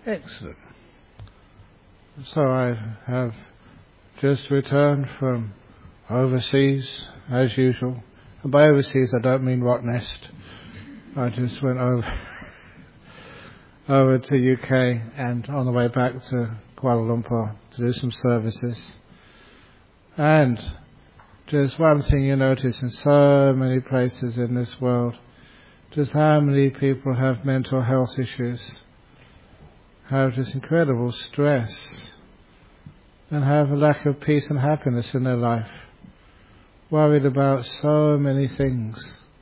Excellent. So I have just returned from overseas, as usual. And by overseas I don't mean Rottnest. I just went over to UK and on the way back to Kuala Lumpur to do some services. And just one thing you notice in so many places in this world, just how many people have mental health issues, have this incredible stress, and have a lack of peace and happiness in their life, worried about so many things.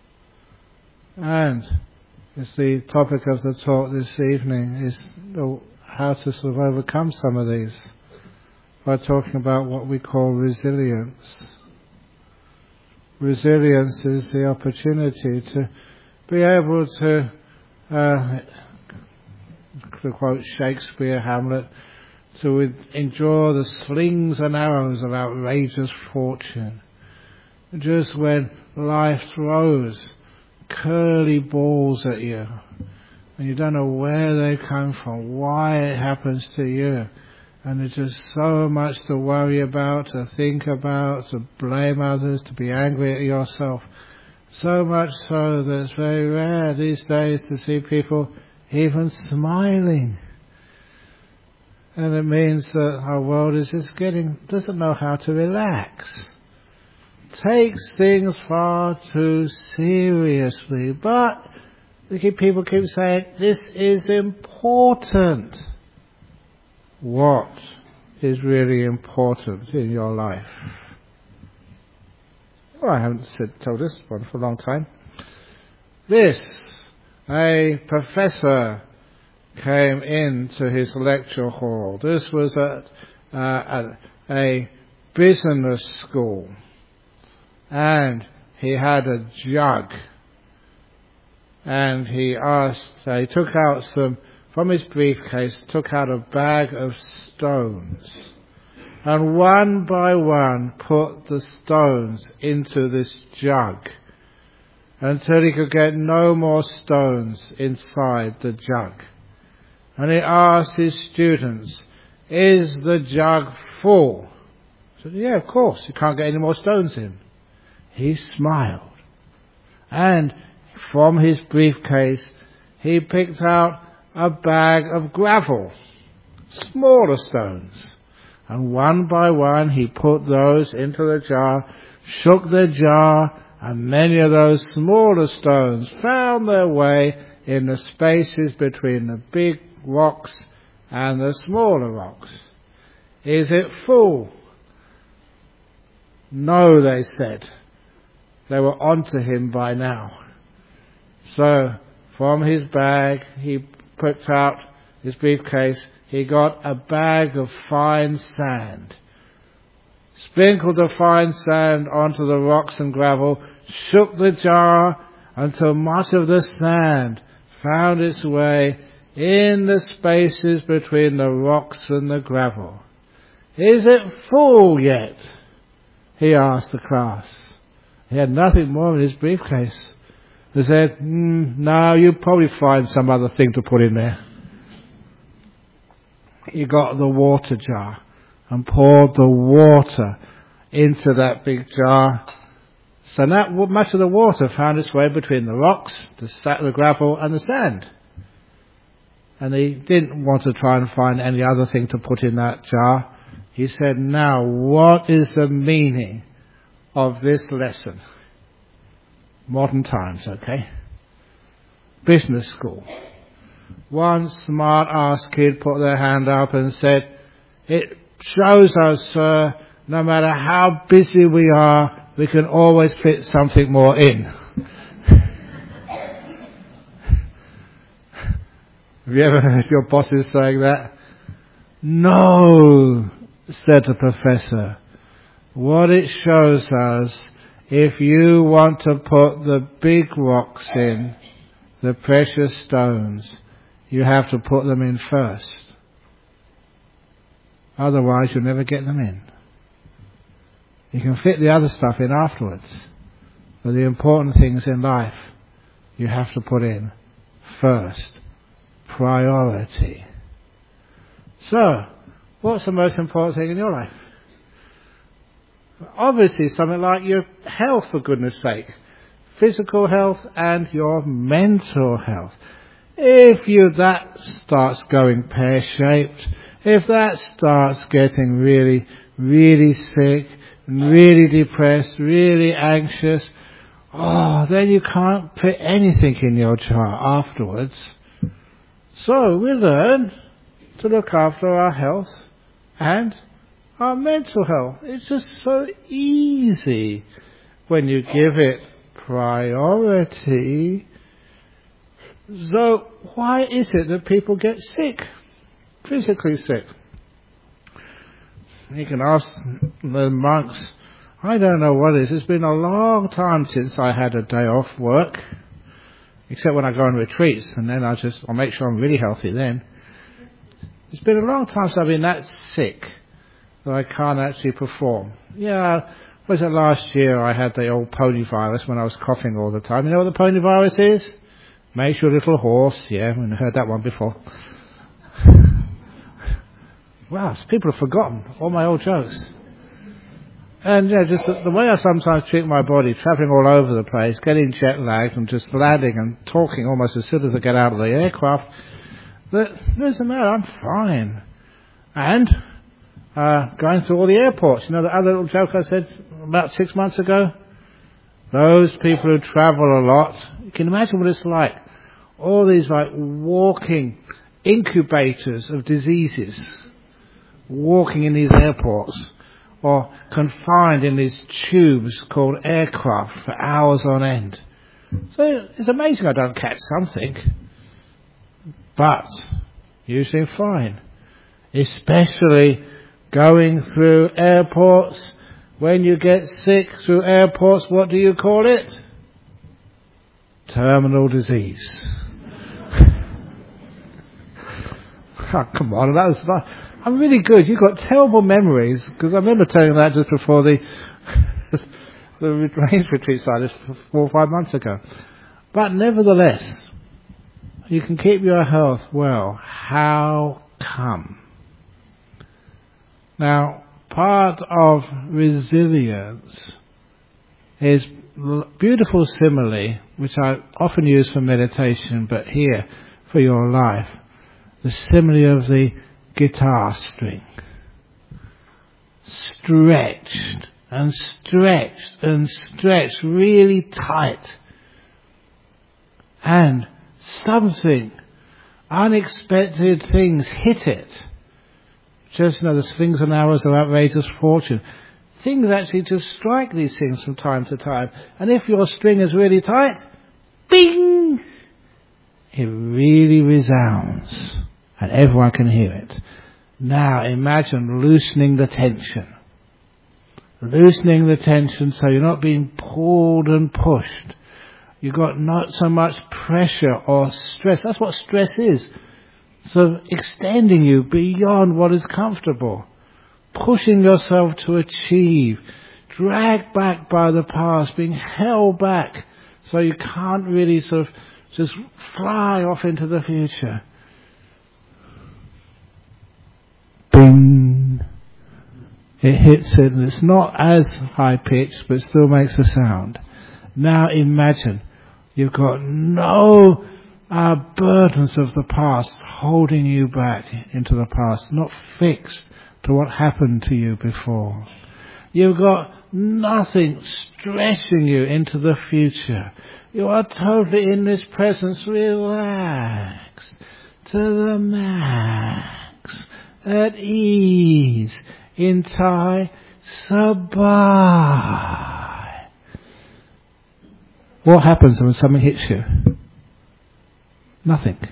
And it's the topic of the talk this evening, is how to sort of overcome some of these, by talking about what we call resilience. Resilience is the opportunity to be able to, to quote Shakespeare, Hamlet, to endure the slings and arrows of outrageous fortune. Just when life throws curly balls at you, and you don't know where they come from, why it happens to you, and there's just so much to worry about, to think about, to blame others, to be angry at yourself. So much so that it's very rare these days to see people even smiling. And it means that our world is just doesn't know how to relax. Takes things far too seriously. But people keep saying, this is important. What is really important in your life? Well, I haven't told this one for a long time. A professor came into his lecture hall. This was at a business school. And he had a jug. And he took out from his briefcase, took out a bag of stones. And one by one put the stones into this jug, until he could get no more stones inside the jug. And he asked his students, is the jug full? I said, yeah, of course, you can't get any more stones in. He smiled. And from his briefcase, he picked out a bag of gravel, smaller stones. And one by one he put those into the jar, shook the jar, and many of those smaller stones found their way in the spaces between the big rocks and the smaller rocks. Is it full? No, they said. They were onto him by now. So, from his bag, he picked out his briefcase, he got a bag of fine sand, sprinkled the fine sand onto the rocks and gravel, shook the jar until much of the sand found its way in the spaces between the rocks and the gravel. Is it full yet? He asked the class. He had nothing more in his briefcase. They said, no, you'll probably find some other thing to put in there. He got the water jar and poured the water into that big jar. So that much of the water found its way between the rocks, the gravel and the sand. And he didn't want to try and find any other thing to put in that jar. He said, now what is the meaning of this lesson? Modern times, okay? Business school. One smart-ass kid put their hand up and said, it shows us, sir, no matter how busy we are, we can always fit something more in. Have you ever heard your bosses saying that? No, said the professor. What it shows us, if you want to put the big rocks in, the precious stones, you have to put them in first. Otherwise you'll never get them in. You can fit the other stuff in afterwards, but the important things in life you have to put in first. Priority. So, what's the most important thing in your life? Obviously something like your health, for goodness sake. Physical health and your mental health. If that starts going pear-shaped, if that starts getting really, really sick, really depressed, really anxious, then you can't put anything in your jar afterwards. So we learn to look after our health and our mental health. It's just so easy when you give it priority. So why is it that people get sick, physically sick? You can ask the monks. I don't know what it is. It's been a long time since I had a day off work, except when I go on retreats, and then I'll make sure I'm really healthy then. It's been a long time since I've been that sick that I can't actually perform. Yeah, was it last year I had the old pony virus when I was coughing all the time. You know what the pony virus is? Makes you a little hoarse. Yeah, I've heard that one before. Wow, people have forgotten all my old jokes. And just the way I sometimes treat my body, travelling all over the place, getting jet lagged and just landing and talking almost as soon as I get out of the aircraft, that doesn't matter, I'm fine. And going through all the airports, the other little joke I said about 6 months ago? Those people who travel a lot, you can imagine what it's like. All these walking incubators of diseases, walking in these airports, or confined in these tubes called aircraft for hours on end. So it's amazing I don't catch something. But usually fine. Especially going through airports. When you get sick through airports, what do you call it? Terminal disease. Oh, come on, that was not... I'm really good. You've got terrible memories, because I remember telling that just before the range retreat started 4 or 5 months ago. But nevertheless, you can keep your health well. How come? Now, part of resilience is beautiful simile, which I often use for meditation, but here for your life. The simile of the guitar string. Stretched and stretched and stretched really tight. And something, unexpected things hit it. Just, the slings and arrows of outrageous fortune. Things actually just strike these things from time to time. And if your string is really tight, bing! It really resounds. And everyone can hear it. Now imagine loosening the tension. Loosening the tension so you're not being pulled and pushed. You've got not so much pressure or stress. That's what stress is. So extending you beyond what is comfortable. Pushing yourself to achieve. Dragged back by the past. Being held back. So you can't really sort of just fly off into the future. Bing. It hits it, and it's not as high pitched, but still makes a sound. Now imagine you've got no burdens of the past holding you back into the past, not fixed to what happened to you before. You've got nothing stretching you into the future. You are totally in this presence, relaxed to the max, at ease, in Thai, sabai. What happens when something hits you? Nothing.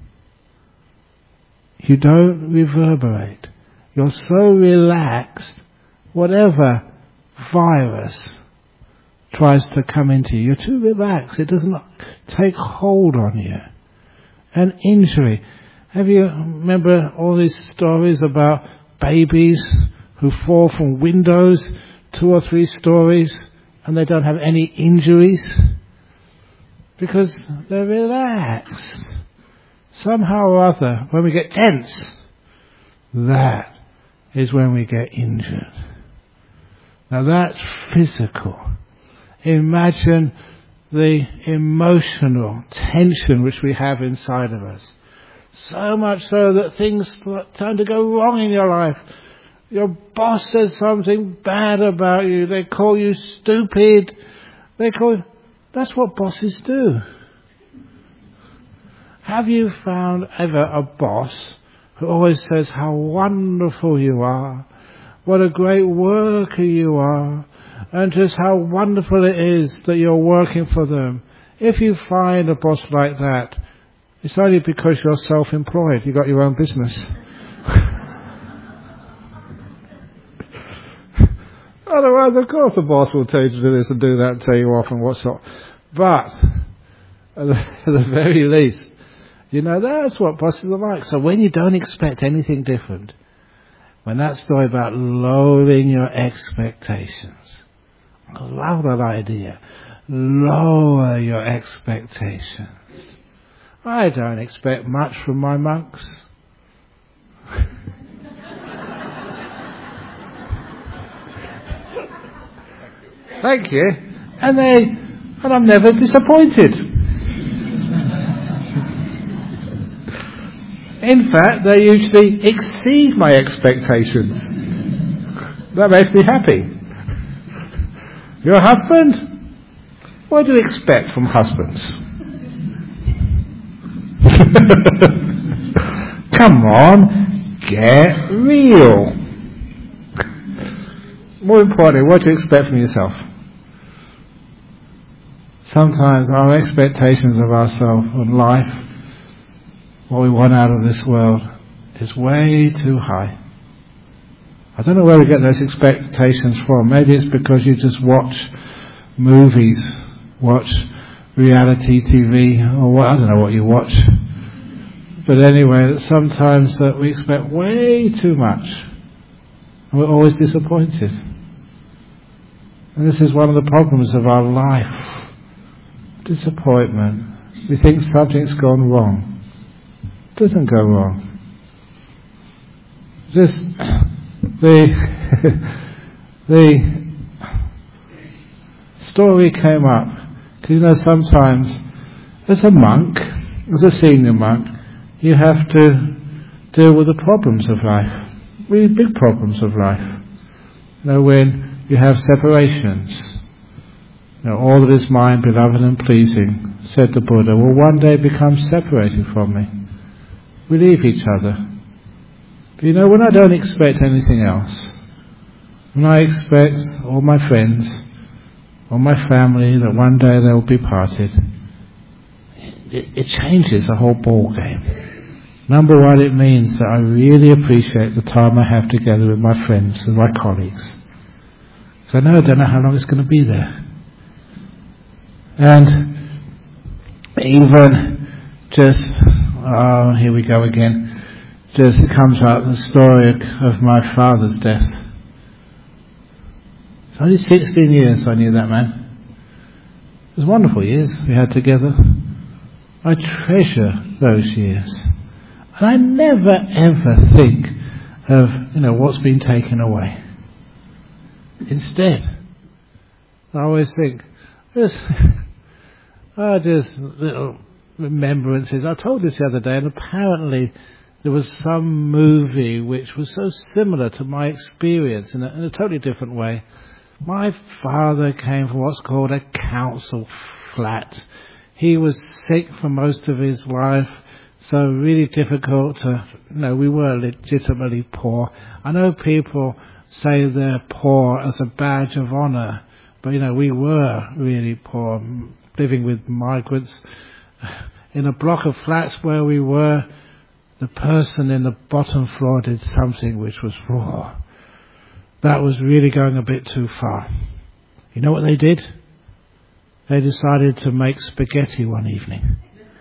You don't reverberate. You're so relaxed, whatever virus tries to come into you, you're too relaxed. It doesn't take hold on you. An injury. Have you remember all these stories about babies who fall from windows 2 or 3 stories and they don't have any injuries? Because they're relaxed. Somehow or other, when we get tense, That is when we get injured. Now that's physical. Imagine the emotional tension which we have inside of us. So much so that things turn to go wrong in your life. Your boss says something bad about you. They call you stupid. That's what bosses do. Have you found ever a boss who always says how wonderful you are, what a great worker you are, and just how wonderful it is that you're working for them? If you find a boss like that, it's only because you're self-employed. You've got your own business. Otherwise, of course, the boss will tell you to do this and do that and tell you off and what's not. But, at the very least, that's what bosses are like. So when you don't expect anything different, when that story about lowering your expectations, I love that idea. Lower your expectations. I don't expect much from my monks. Thank you. And I'm never disappointed. In fact, they usually exceed my expectations. That makes me happy. Your husband? What do you expect from husbands? Come on, get real. More importantly, what do you expect from yourself? Sometimes our expectations of ourselves and life, what we want out of this world, is way too high. I don't know where we get those expectations from. Maybe it's because you just watch movies, watch reality TV, or I don't know what you watch. But anyway, sometimes we expect way too much. And we're always disappointed. And this is one of the problems of our life. Disappointment. We think something's gone wrong. It doesn't go wrong. Just the story came up because sometimes as a monk, as a senior monk, you have to deal with the problems of life, really big problems of life. When you have separations. All that is mine, beloved and pleasing, said the Buddha, will one day become separated from me. We leave each other. But when I don't expect anything else, when I expect all my friends, all my family, that one day they'll be parted, it changes the whole ball game. Number one, it means that I really appreciate the time I have together with my friends and my colleagues. So I don't know how long it's going to be there. And even just, here we go again, just comes out the story of my father's death. It's only 16 years I knew that man. It was wonderful years we had together. I treasure those years. And I never ever think of, what's been taken away. Instead, I always think, just little remembrances. I told this the other day, and apparently there was some movie which was so similar to my experience in a totally different way. My father came from what's called a council flat. He was sick for most of his life, so really difficult to, we were legitimately poor. I know people say they're poor as a badge of honour, but we were really poor, living with migrants. In a block of flats where we were, the person in the bottom floor did something which was raw. That was really going a bit too far. You know what they did? They decided to make spaghetti one evening.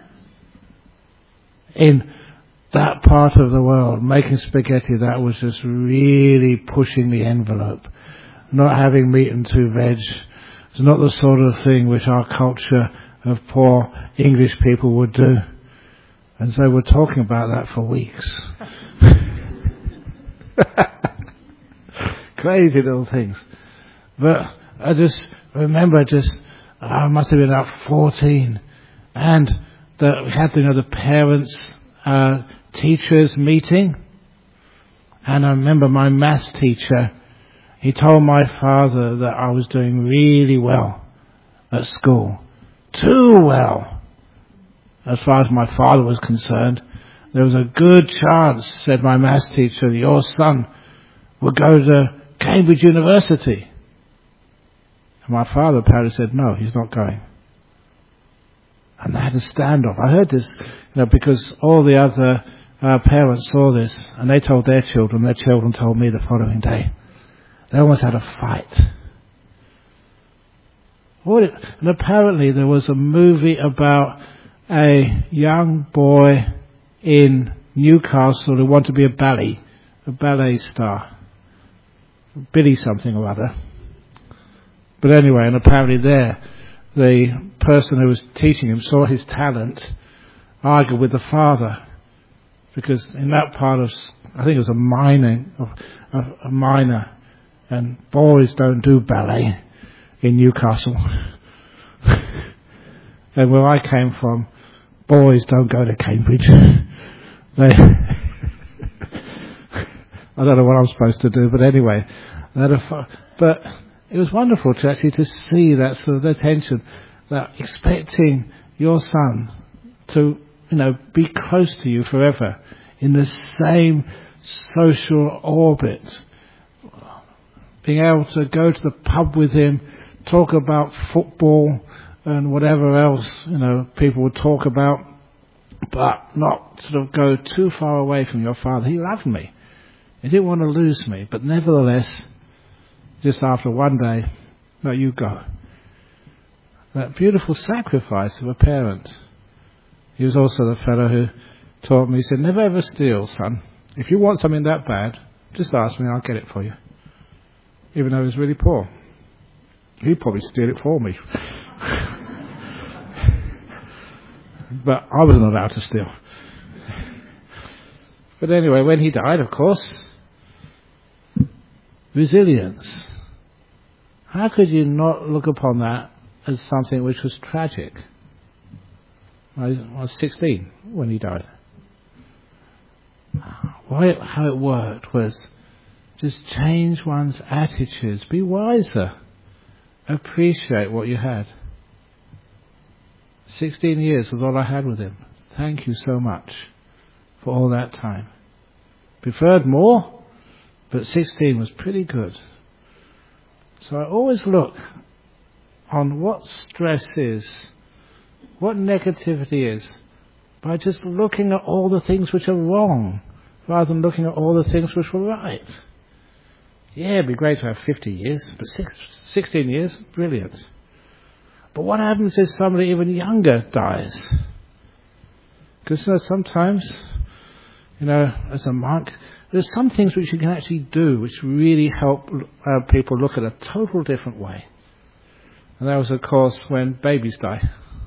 In that part of the world, making spaghetti, that was just really pushing the envelope. Not having meat and 2 veg. It's not the sort of thing which our culture of poor English people would do. And so we're talking about that for weeks. Crazy little things. But I just remember I must have been about 14, and we had the parents teachers meeting, and I remember my maths teacher, he told my father that I was doing really well at school. Too well. As far as my father was concerned, there was a good chance, said my maths teacher, that your son would go to Cambridge University. And my father apparently said, no, he's not going. And they had a standoff. I heard this, because all the other parents saw this, and they told their children told me the following day. They almost had a fight. And apparently there was a movie about a young boy in Newcastle who wanted to be a ballet star. Billy something or other. But anyway, and apparently the person who was teaching him saw his talent, argued with the father, because in that part of, I think it was a minor, and boys don't do ballet in Newcastle. And where I came from, boys don't go to Cambridge. I don't know what I'm supposed to do, but anyway, but it was wonderful to see that sort of attention, that expecting your son to, be close to you forever in the same social orbit, being able to go to the pub with him, talk about football and whatever else, people would talk about, but not sort of go too far away from your father. He loved me. He didn't want to lose me, but nevertheless, just after one day, no, you go. That beautiful sacrifice of a parent. He was also the fellow who taught me, he said, never ever steal, son. If you want something that bad, just ask me, I'll get it for you. Even though he was really poor. He'd probably steal it for me. But I wasn't allowed to steal. But anyway, when he died, of course, resilience. How could you not look upon that as something which was tragic? I was 16 when he died. How it worked was just change one's attitudes, be wiser, appreciate what you had. 16 years was all I had with him. Thank you so much for all that time. Preferred more, but 16 was pretty good. So I always look on what stress is, what negativity is, by just looking at all the things which are wrong, rather than looking at all the things which were right. Yeah, it'd be great to have 50 years, but 16 years, brilliant. But what happens if somebody even younger dies? Because sometimes, as a monk, there's some things which you can actually do which really help people look at a total different way. And that was, of course, when babies die.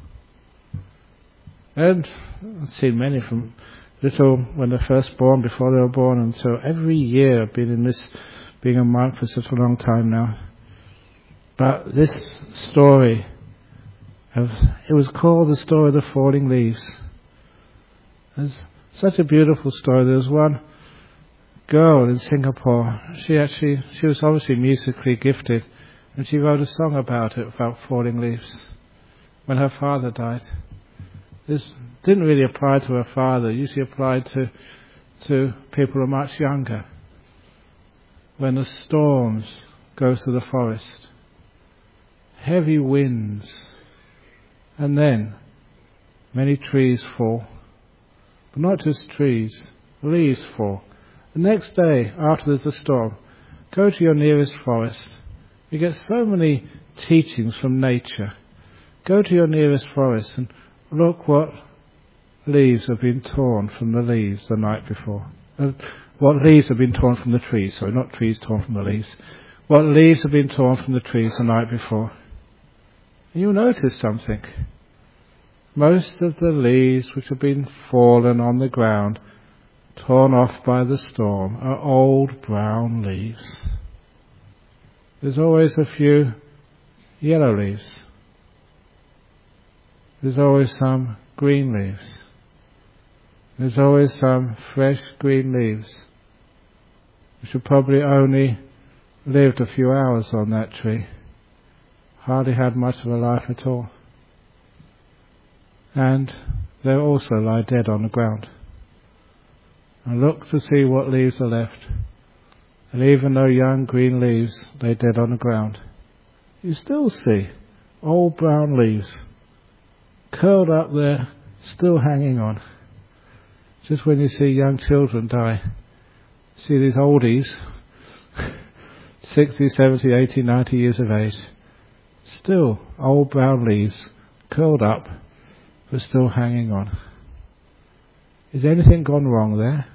And I've seen many from little, when they're first born, before they were born, until every year I've been in this, being a monk for such a long time now. But this story, it was called The Story of the Falling Leaves. It's such a beautiful story. There was one girl in Singapore. She was obviously musically gifted, and she wrote a song about it, about falling leaves, when her father died. This didn't really apply to her father. It usually applied to people who are much younger. When the storms go through the forest, heavy winds, and then many trees fall. But not just trees, leaves fall. The next day, after there's a storm, go to your nearest forest. You get so many teachings from nature. Go to your nearest forest and look what leaves have been torn from the leaves the night before. What leaves have been torn from the trees. Sorry, not trees torn from the leaves. What leaves have been torn from the trees the night before. And you'll notice something. Most of the leaves which have been fallen on the ground torn off by the storm, are old brown leaves. There's always a few yellow leaves. There's always some green leaves. There's always some fresh green leaves, which have probably only lived a few hours on that tree, hardly had much of a life at all. And they also lie dead on the ground. And look to see what leaves are left. And even though young green leaves lay dead on the ground, you still see old brown leaves curled up there, still hanging on. Just when you see young children die, see these oldies, 60, 70, 80, 90 years of age, still old brown leaves, curled up, but still hanging on. Is anything gone wrong there?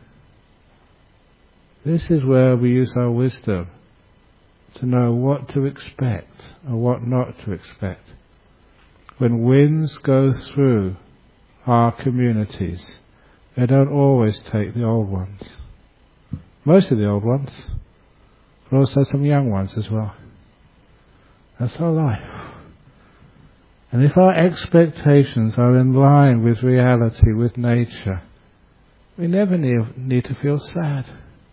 This is where we use our wisdom to know what to expect or what not to expect. When winds go through our communities, they don't always take the old ones. Most of the old ones, but also some young ones as well. That's our life. And if our expectations are in line with reality, with nature, we never need to feel sad.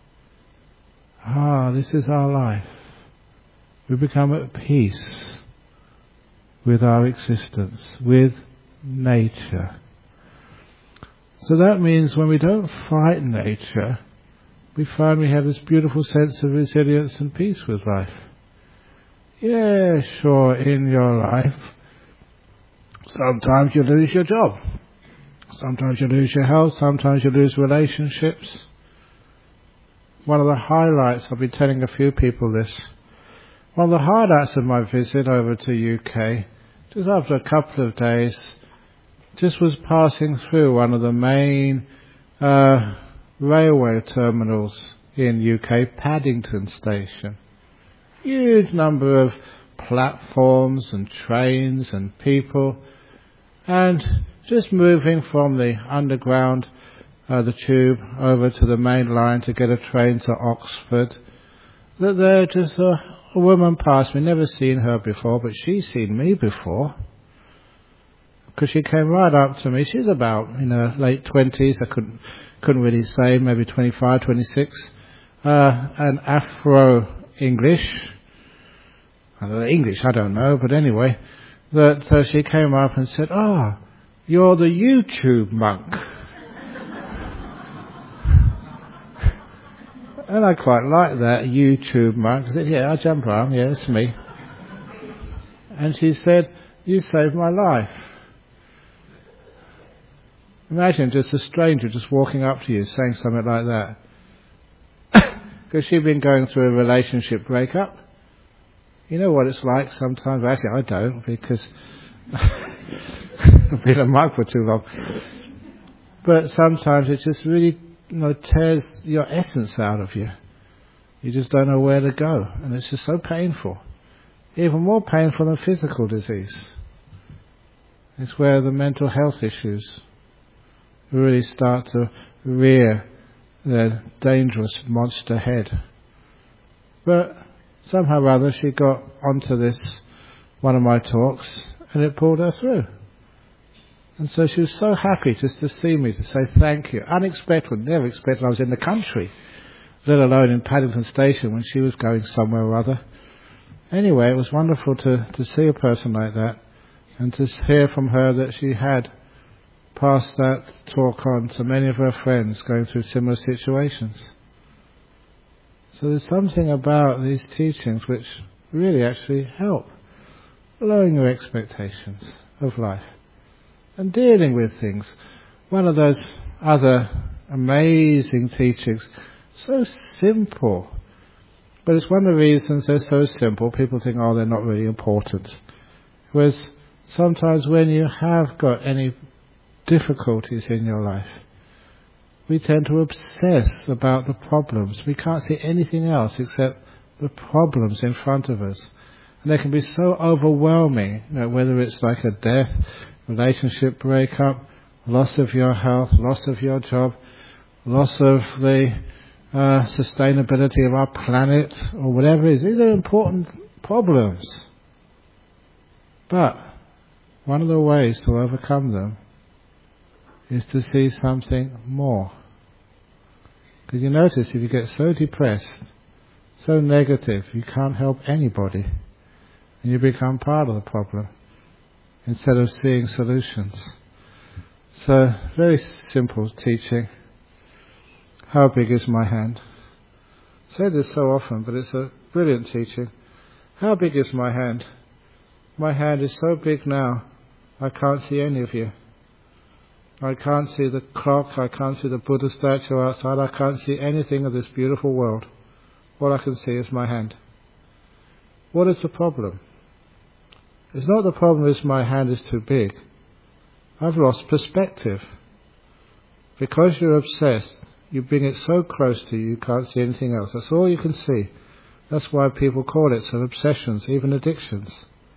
This is our life. We become at peace with our existence, with nature. So that means when we don't fight nature, we find we have this beautiful sense of resilience and peace with life. Yeah, sure, in your life, sometimes you lose your job. Sometimes you lose your health. Sometimes you lose relationships. One of the highlights, I've been telling a few people this, one of the highlights of my visit over to UK, just after a couple of days, just was passing through one of the main railway terminals in UK, Paddington Station. Huge number of platforms and trains and people, and just moving from the underground, the tube, over to the main line to get a train to Oxford. That there just a woman passed me, never seen her before, but she's seen me before. Because she came right up to me. She's about in her late 20s, I couldn't really say, maybe 25, 26. And Afro-English. English, I don't know, but anyway, that she came up and said, you're the YouTube monk. And I quite like that, YouTube monk. I said, yeah, I jump around, yeah, it's me. And she said, you saved my life. Imagine just a stranger just walking up to you saying something like that. Because she'd been going through a relationship breakup. You know what it's like sometimes. Actually, I don't, because I've been a monk for too long. But sometimes it just really tears your essence out of you. You just don't know where to go. And it's just so painful. Even more painful than physical disease. It's where the mental health issues really start to rear their dangerous monster head. But somehow or other she got onto this, one of my talks, and it pulled her through. And so she was so happy just to see me, to say thank you. Unexpected, never expected I was in the country, let alone in Paddington Station when she was going somewhere or other. Anyway, it was wonderful to see a person like that, and to hear from her that she had passed that talk on to many of her friends going through similar situations. So there's something about these teachings which really actually help lowering your expectations of life and dealing with things. One of those other amazing teachings, so simple, but it's one of the reasons they're so simple, people think, they're not really important. Whereas sometimes when you have got any difficulties in your life, we tend to obsess about the problems. We can't see anything else except the problems in front of us. And they can be so overwhelming, whether it's like a death, relationship breakup, loss of your health, loss of your job, loss of the sustainability of our planet, or whatever it is. These are important problems. But one of the ways to overcome them is to see something more. Because you notice if you get so depressed, so negative, you can't help anybody, and you become part of the problem instead of seeing solutions. So, very simple teaching. How big is my hand? I say this so often, but it's a brilliant teaching. How big is my hand? My hand is so big now, I can't see any of you. I can't see the clock, I can't see the Buddha statue outside, I can't see anything of this beautiful world. All I can see is my hand. What is the problem? It's not the problem is my hand is too big. I've lost perspective. Because you're obsessed, you bring it so close to you, you can't see anything else. That's all you can see. That's why people call it some obsessions, even addictions.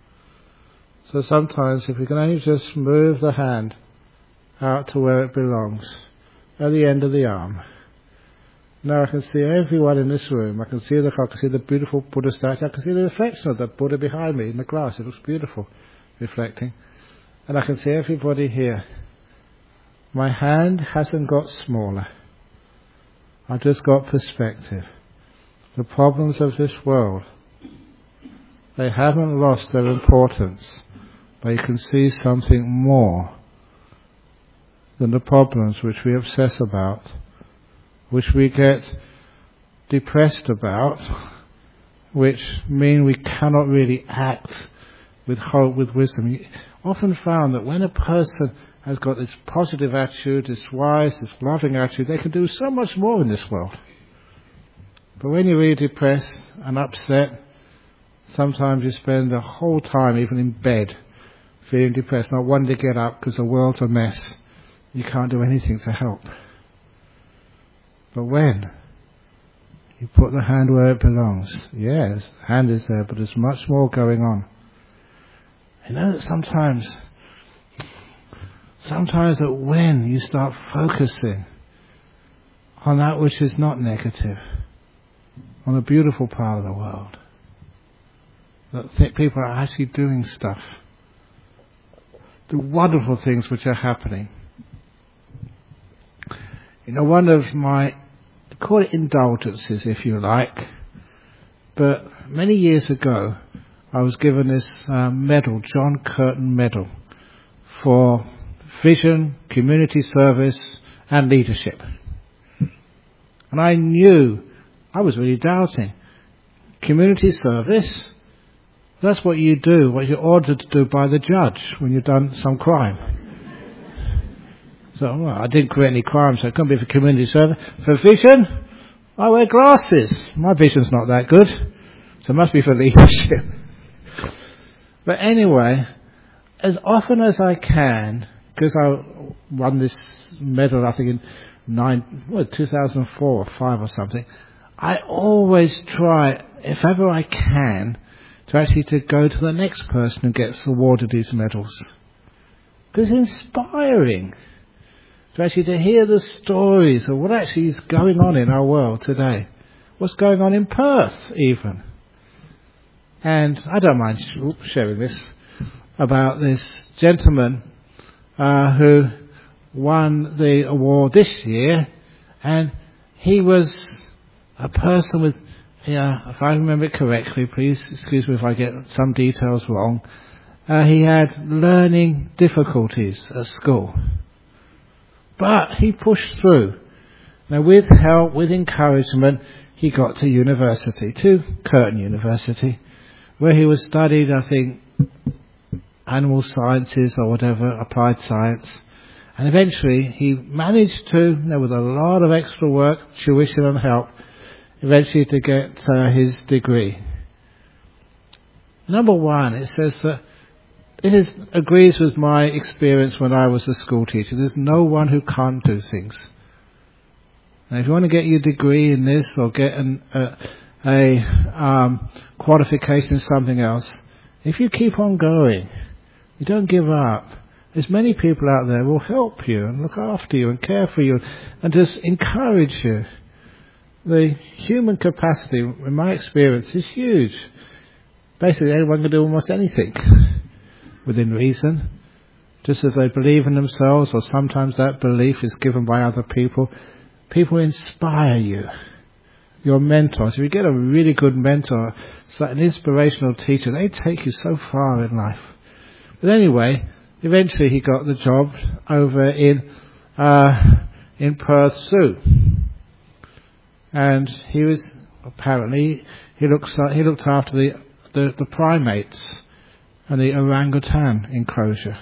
So sometimes if we can only just move the hand out to where it belongs, at the end of the arm. Now I can see everyone in this room. I can see the beautiful Buddha statue. I can see the reflection of the Buddha behind me in the glass. It looks beautiful, reflecting. And I can see everybody here. My hand hasn't got smaller. I've just got perspective. The problems of this world, they haven't lost their importance, but you can see something more than the problems which we obsess about, which we get depressed about, which mean we cannot really act with hope, with wisdom. You often found that when a person has got this positive attitude, this wise, this loving attitude, they can do so much more in this world. But when you're really depressed and upset, sometimes you spend the whole time, even in bed, feeling depressed, not wanting to get up because the world's a mess. You can't do anything to help. But when you put the hand where it belongs, yes, the hand is there, but there's much more going on. You know that sometimes that when you start focusing on that which is not negative, on the beautiful part of the world, that people are actually doing stuff, the wonderful things which are happening. You know, one of my, call it indulgences if you like, but many years ago I was given this medal, John Curtin Medal, for vision, community service and leadership. And I knew, I was really doubting. Community service, that's what you do, what you're ordered to do by the judge when you've done some crime. So, well, I didn't commit any crime, so it couldn't be for community service. For vision, I wear glasses. My vision's not that good, so it must be for leadership. But anyway, as often as I can, because I won this medal, I think in 2004 or 5 or something, I always try, if ever I can, to actually to go to the next person who gets awarded these medals. Because it's inspiring to actually to hear the stories of what actually is going on in our world today. What's going on in Perth even. And I don't mind sharing this about this gentleman who won the award this year, and he was a person with, if I remember it correctly, please excuse me if I get some details wrong, he had learning difficulties at school. But he pushed through. Now with help, with encouragement, he got to university, to Curtin University, where he was studied, I think, animal sciences or whatever, applied science. And eventually he managed to, with a lot of extra work, tuition and help, eventually to get his degree. Number one, it says that it agrees with my experience when I was a school teacher. There's no one who can't do things. Now, if you want to get your degree in this or get a qualification in something else, if you keep on going, you don't give up, There's many people out there who will help you and look after you and care for you and just encourage you. The human capacity, in my experience, is huge. Basically, anyone can do almost anything within reason, just as they believe in themselves, or sometimes that belief is given by other people. People inspire you. Your mentors, if you get a really good mentor, it's like an inspirational teacher, they take you so far in life. But anyway, eventually he got the job over in Perth Zoo. And he was, apparently, he looked after the primates and the orangutan enclosure.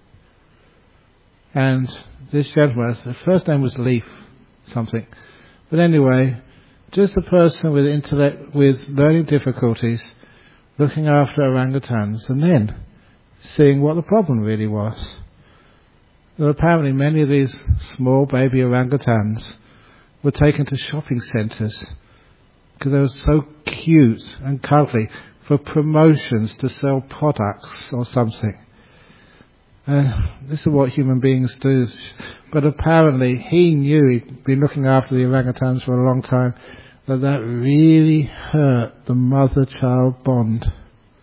And this gentleman, the first name was Leaf something. But anyway, just a person with intellect, with learning difficulties, looking after orangutans, and then seeing what the problem really was. That apparently many of these small baby orangutans were taken to shopping centres because they were so cute and cuddly for promotions to sell products or something. This is what human beings do. But apparently he knew, he'd been looking after the orangutans for a long time, that really hurt the mother-child bond.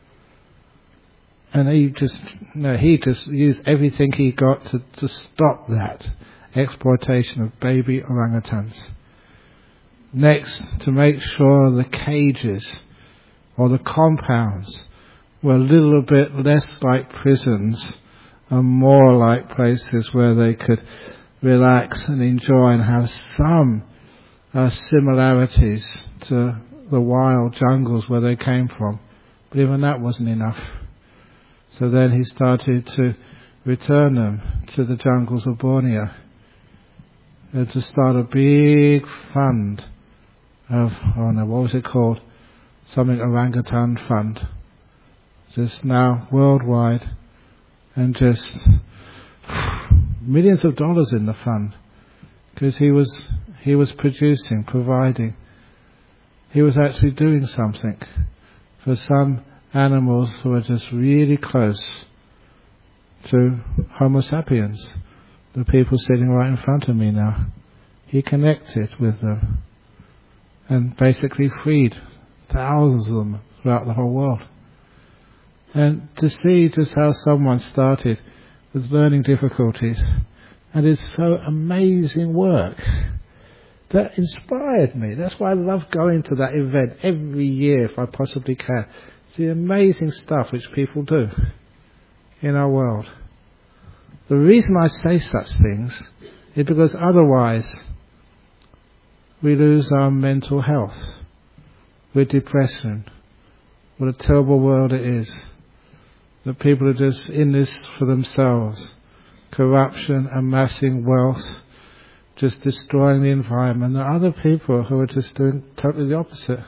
And he just used everything he got to stop that exploitation of baby orangutans. Next, to make sure the cages or the compounds were a little bit less like prisons and more like places where they could relax and enjoy and have some similarities to the wild jungles where they came from. But even that wasn't enough. So then he started to return them to the jungles of Borneo and to start a big fund of, what was it called? Something orangutan fund. Just now worldwide, and just millions of dollars in the fund, because he was producing, providing. He was actually doing something for some animals who are just really close to Homo sapiens, the people sitting right in front of me now. He connected with them and basically freed thousands of them throughout the whole world. And to see just how someone started with learning difficulties and did so amazing work, that inspired me. That's why I love going to that event every year if I possibly can. It's the amazing stuff which people do in our world. The reason I say such things is because otherwise we lose our mental health with depression. What a terrible world it is. That people are just in this for themselves. Corruption, amassing wealth, just destroying the environment. There are other people who are just doing totally the opposite.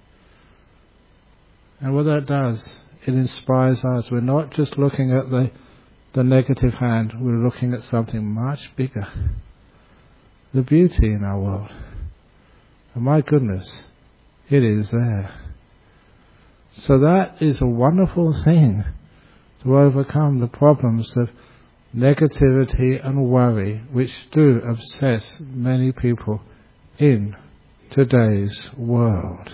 And what that does, it inspires us. We're not just looking at the negative hand, we're looking at something much bigger. The beauty in our world. And my goodness, it is there. So that is a wonderful thing, to overcome the problems of negativity and worry which do obsess many people in today's world.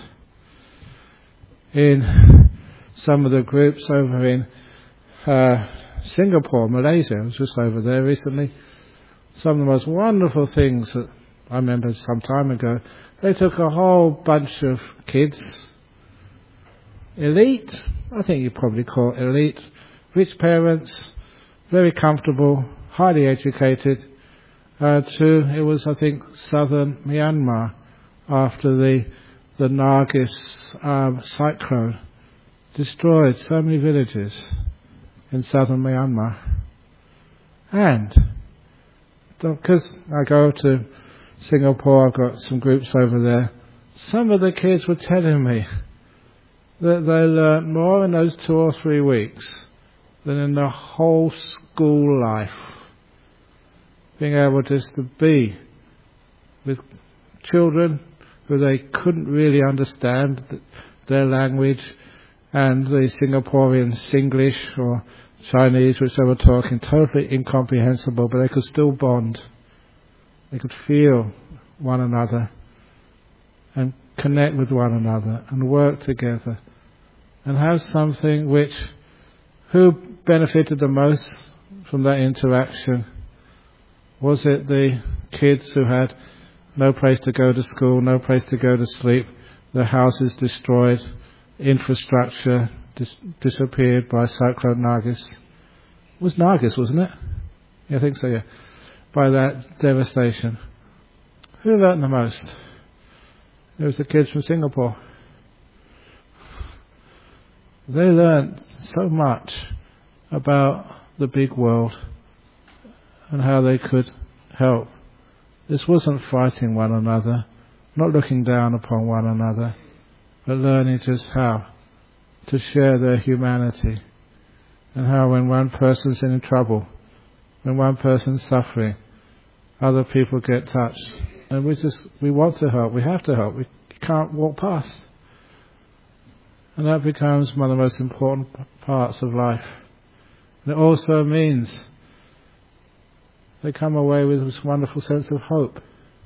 In some of the groups over in Singapore, Malaysia, I was just over there recently, some of the most wonderful things that I remember some time ago, they took a whole bunch of kids, elite, I think you'd probably call it elite, rich parents, very comfortable, highly educated, it was, I think, southern Myanmar, after the Nargis cyclone destroyed so many villages in southern Myanmar. And because I go to Singapore, I've got some groups over there, some of the kids were telling me that they learnt more in those 2 or 3 weeks than in the whole school life. Being able just to be with children who they couldn't really understand their language, and the Singaporean Singlish or Chinese, which they were talking, totally incomprehensible, but they could still bond. They could feel one another and connect with one another and work together and have something which, who benefited the most from that interaction? Was it the kids who had no place to go to school, no place to go to sleep, their houses destroyed, infrastructure disappeared by Cyclone Nargis? It was Nargis, wasn't it? Yeah, I think so, yeah. By that devastation. Who learned the most? It was the kids from Singapore. They learned so much about the big world and how they could help. This wasn't fighting one another, not looking down upon one another, but learning just how to share their humanity, and how when one person's in trouble, when one person's suffering, other people get touched. And we want to help, we have to help, we can't walk past. And that becomes one of the most important parts of life. And it also means they come away with this wonderful sense of hope.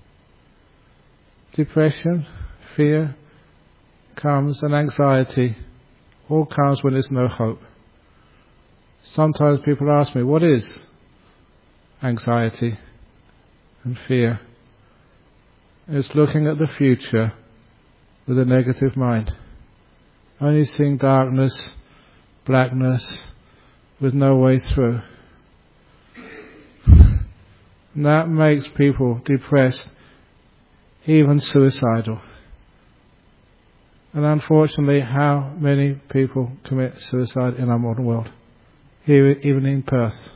Depression, fear comes, and anxiety all comes when there's no hope. Sometimes people ask me, what is anxiety and fear? It's looking at the future with a negative mind. Only seeing darkness, blackness, with no way through. And that makes people depressed, even suicidal. And unfortunately, how many people commit suicide in our modern world? Here, even in Perth.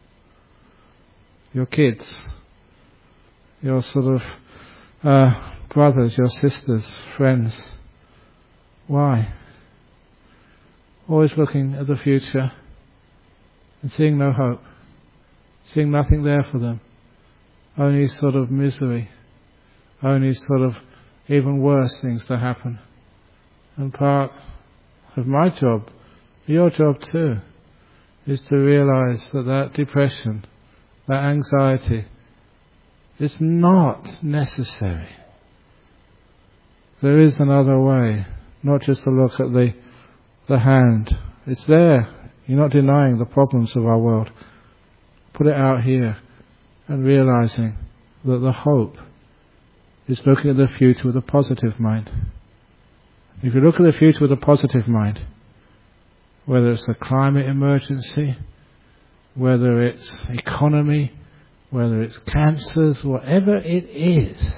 Your kids, your sort of brothers, your sisters, friends. Why? Always looking at the future and seeing no hope, seeing nothing there for them, only sort of misery, only sort of even worse things to happen. And part of my job, your job too, is to realize that depression, that anxiety, is not necessary. There is another way, not just to look at the hand. It's there. You're not denying the problems of our world. Put it out here and realizing that the hope is looking at the future with a positive mind. If you look at the future with a positive mind, whether it's a climate emergency, whether it's economy, whether it's cancers, whatever it is,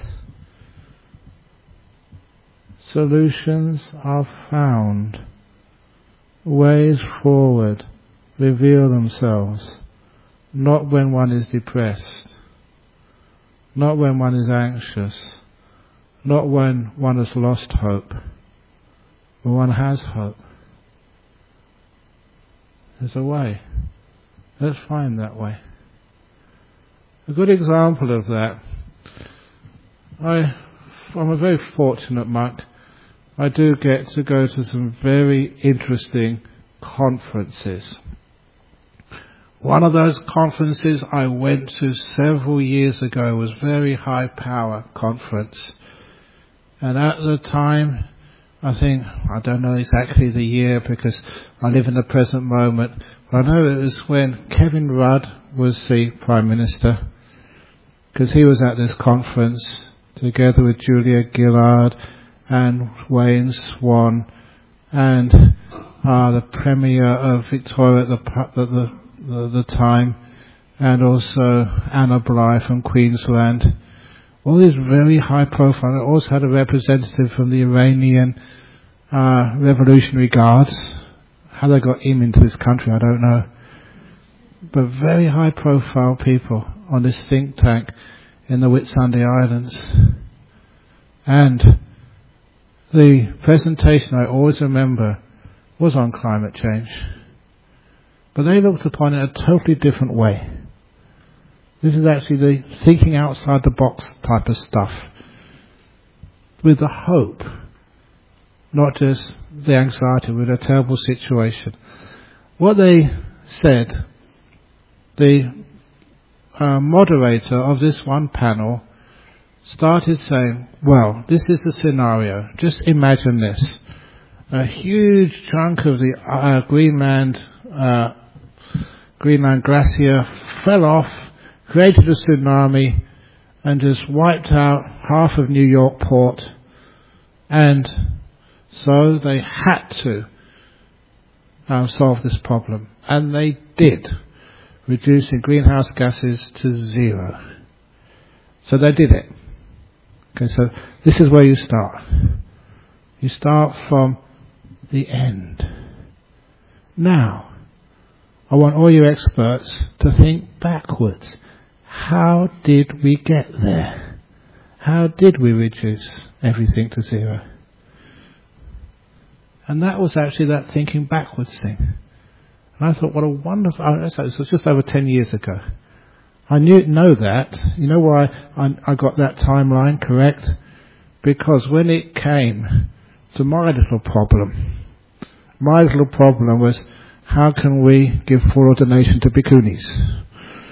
solutions are found. Ways forward reveal themselves, not when one is depressed, not when one is anxious, not when one has lost hope, but one has hope. There's a way. Let's find that way. A good example of that, I'm a very fortunate monk. I do get to go to some very interesting conferences. One of those conferences I went to several years ago was Very High Power Conference. And at the time, I don't know exactly the year because I live in the present moment, but I know it was when Kevin Rudd was the Prime Minister, because he was at this conference together with Julia Gillard and Wayne Swan and the Premier of Victoria at the time, and also Anna Bligh from Queensland. All these very high profile. They also had a representative from the Iranian Revolutionary Guards. How they got him into this country, I don't know. But very high profile people on this think tank in the Whitsunday Islands. And the presentation I always remember was on climate change. But they looked upon it a totally different way. This is actually the thinking outside the box type of stuff. With the hope, not just the anxiety with a terrible situation. What they said, the moderator of this one panel started saying, well, this is the scenario. Just imagine this. A huge chunk of the Greenland glacier fell off, created a tsunami, and just wiped out half of New York port. And so they had to solve this problem. And they did, reducing greenhouse gases to 0. So they did it. Okay, so this is where you start. You start from the end. Now, I want all you experts to think backwards. How did we get there? How did we reduce everything to 0? And that was actually that thinking backwards thing. And I thought, what a wonderful... This was just over 10 years ago. I know that. You know why I got that timeline correct? Because when it came to my little problem was, how can we give full ordination to bhikkhunis?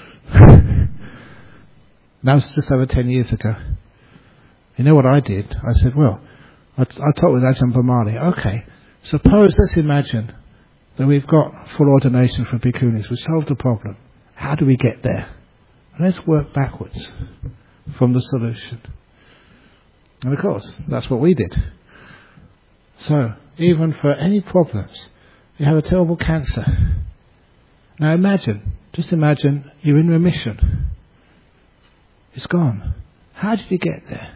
That was just over 10 years ago. You know what I did? I said, well, I talked with Ajahn Brahmali. Okay, let's imagine that we've got full ordination for bhikkhunis. We solved the problem. How do we get there? Let's work backwards from the solution. And of course, that's what we did. So, even for any problems, you have a terrible cancer. Now just imagine you're in remission. It's gone. How did you get there?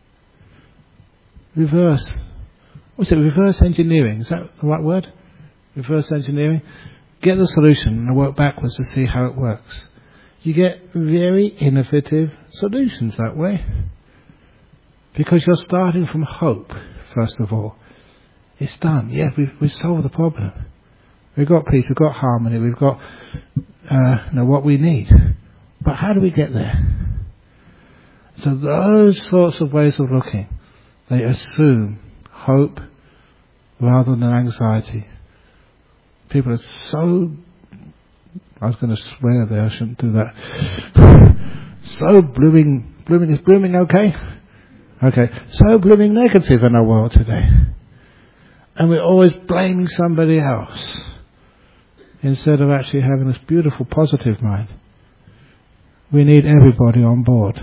Reverse engineering. Is that the right word? Reverse engineering. Get the solution and work backwards to see how it works. You get very innovative solutions that way. Because you're starting from hope, first of all. It's done. Yeah, we've solved the problem. We've got peace, we've got harmony, we've got what we need. But how do we get there? So those sorts of ways of looking, they assume hope rather than anxiety. People are so... I was going to swear there, I shouldn't do that. So blooming, is blooming okay? Okay, so blooming negative in our world today. And we're always blaming somebody else instead of actually having this beautiful positive mind. We need everybody on board.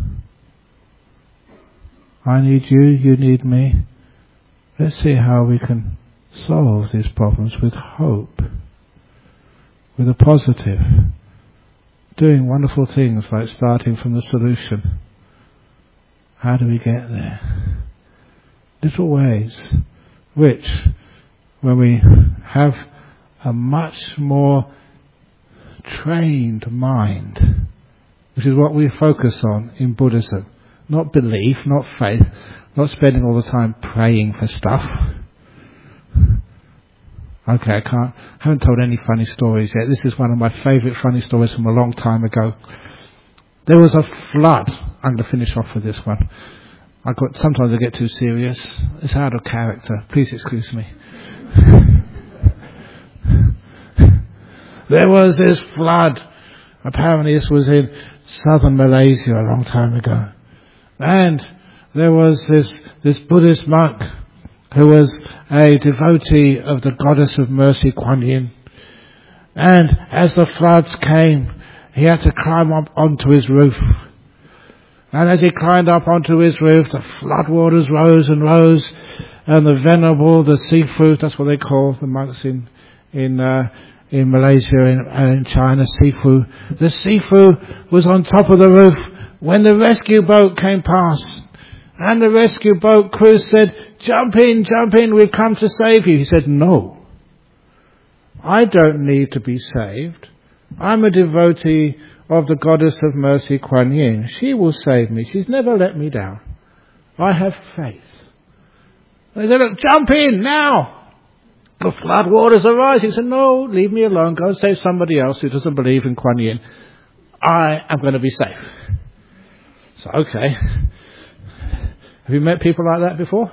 I need you, you need me. Let's see how we can solve these problems with hope, with a positive, doing wonderful things like starting from the solution. How do we get there? Little ways which, when we have a much more trained mind, which is what we focus on in Buddhism, not belief, not faith, not spending all the time praying for stuff. Okay, I haven't told any funny stories yet. This is one of my favourite funny stories from a long time ago. There was a flood. I'm going to finish off with this one. Sometimes I get too serious. It's out of character. Please excuse me. There was this flood. Apparently this was in southern Malaysia a long time ago. And there was this Buddhist monk who was a devotee of the goddess of mercy, Kuan Yin. And as the floods came, he had to climb up onto his roof. And as he climbed up onto his roof, the floodwaters rose and rose, and the Sifu, that's what they call the monks in Malaysia and in China, Sifu. The Sifu was on top of the roof when the rescue boat came past. And the rescue boat crew said, jump in, we've come to save you. He said, no, I don't need to be saved. I'm a devotee of the goddess of mercy, Kuan Yin. She will save me. She's never let me down. I have faith. They said, look, jump in now. The flood waters are rising. He said, no, leave me alone. Go and save somebody else who doesn't believe in Kuan Yin. I am going to be safe. So, okay. Have you met people like that before?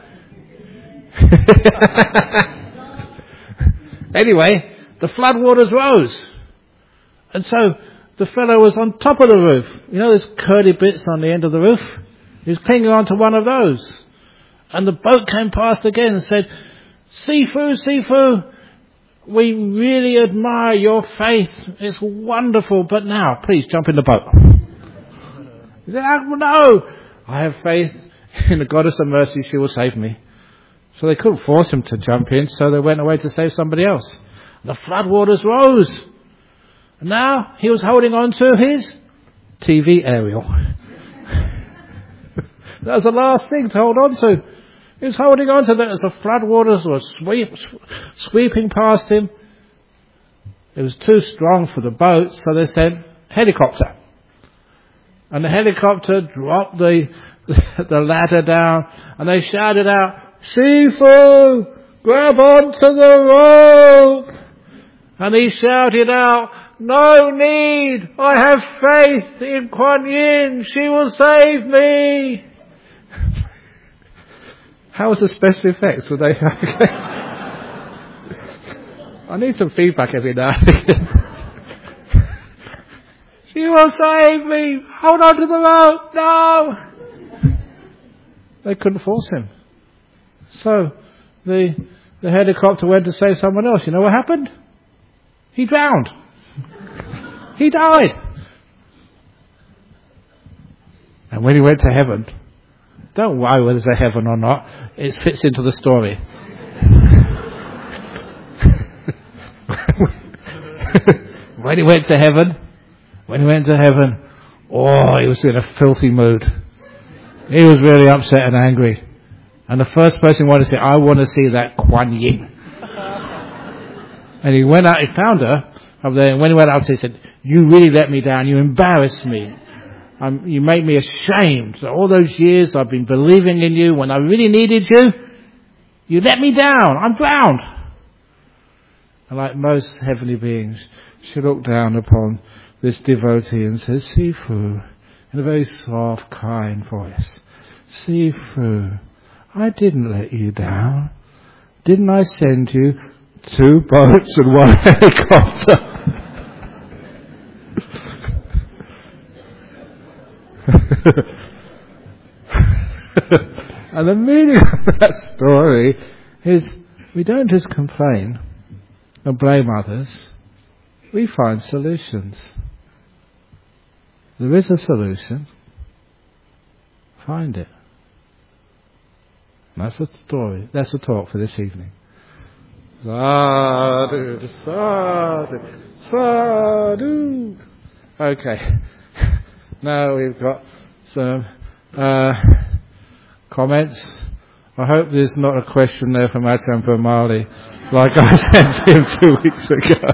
Anyway, the flood waters rose. And so the fellow was on top of the roof. You know those curly bits on the end of the roof? He was clinging on to one of those. And the boat came past again and said, Sifu, Sifu, we really admire your faith. It's wonderful. But now, please jump in the boat. He said, no, I have faith in the goddess of mercy. She will save me. So they couldn't force him to jump in, so they went away to save somebody else. The floodwaters rose. And now he was holding on to his TV aerial. That was the last thing to hold on to. He was holding on to that as the floodwaters were sweeping past him. It was too strong for the boat, so they sent helicopter. And the helicopter dropped the ladder down, and they shouted out, Sifu, grab onto the rope! And he shouted out, no need, I have faith in Kuan Yin, she will save me! How was the special effects? Were they okay? I need some feedback every now and again. She will save me! Hold on to the rope! No! They couldn't force him. So the helicopter went to save someone else. You know what happened? He drowned. He died. And when he went to heaven, don't worry whether there's a heaven or not, it fits into the story. When he went to heaven, oh, he was in a filthy mood. He was really upset and angry. And the first person he wanted to say, I want to see that Kuan Yin. And he went out, he found her up there, and when he went out, he said, you really let me down, you embarrassed me. You made me ashamed. So all those years I've been believing in you, when I really needed you, you let me down, I'm drowned. And like most heavenly beings, she looked down upon this devotee and said, Sifu, in a very soft, kind voice, Sifu, I didn't let you down. Didn't I send you 2 boats and 1 helicopter? And the meaning of that story is we don't just complain and blame others. We find solutions. There is a solution. Find it. And that's the story. That's the talk for this evening. Sadhu, sadhu, sadhu. Okay. Now we've got some comments. I hope there's not a question there from Ajahn Brahmali like I sent him 2 weeks ago.